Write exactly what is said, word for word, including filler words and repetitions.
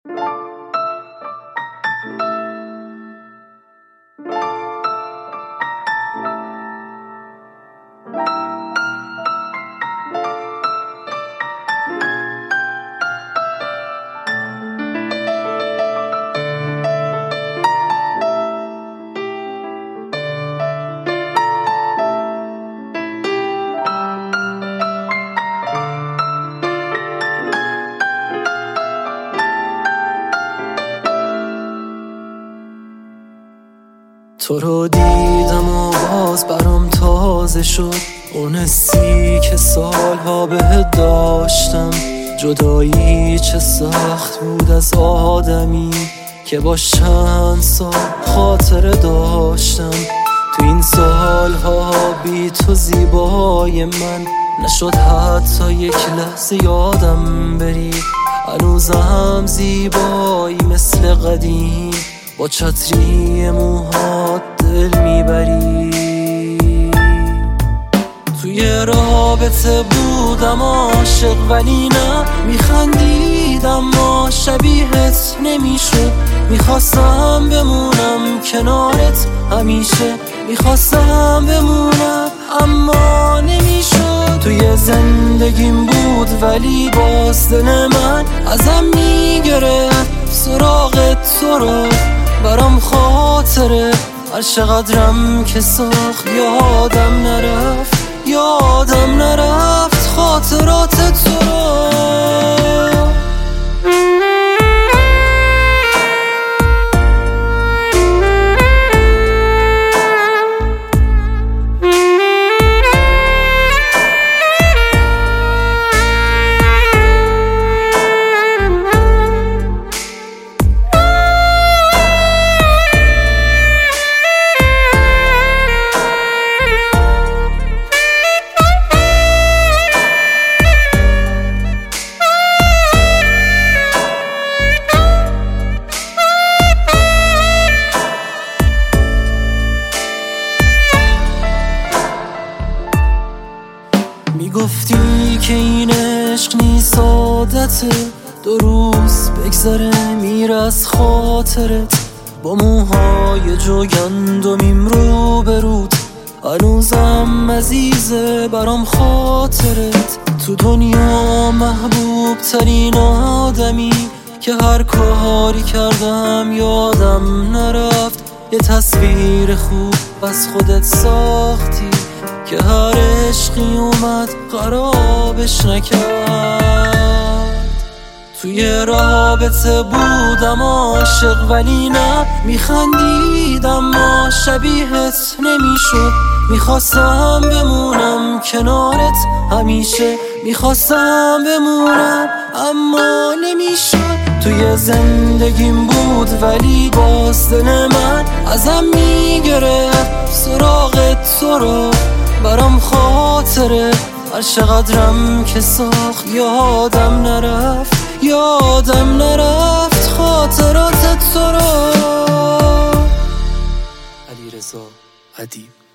تو رو دیدم و باز برام تازه شد اون حسی که سالها بهت داشتم. جدایی چه سخت بود از آدمی که با چند سال خاطره داشتم. تو این سالها بی تو زیبای من نشد حتی یک لحظه یادم بری. هنوزم زیبایی مثل قدیم، با چتری موهات دل میبری. توی رابطه بودم عاشق ولی نه، میخندیدم ما شبیهت نمیشد. میخواستم بمونم کنارت همیشه، میخواستم بمونم اما نمیشد. توی زندگیم بود ولی باز دل من ازم میگرفت سراغ تو رو. برام خاطره هر چقدرم که ساخت یادم نرفت، یادم نرفت خاطرات تو رو. میگفتی که این عشق نیست عادته، دو روز بگذره میره از خاطرت. با موهای جوگندمیم رو به رود، هنوزم عزیزه برام خاطرت. تو دنیا محبوب ترین آدمی که هر کاری کردم یادم نرفت. یه تصویر خوب از خودت ساختی که هر عشقی اومد خرابش نکرد. توی رابطه بودم عاشق ولی نه، میخندیدم ما شبیهت نمیشد. میخواستم بمونم کنارت همیشه، میخواستم بمونم اما نمیشد. توی زندگیم بود ولی باز دل من ازم میگرفت سراغ تو رو. برام خاطره هر چقدرم که ساخت یادم نرفت، یادم نرفت خاطرات تو رو. علیرضا ادیب.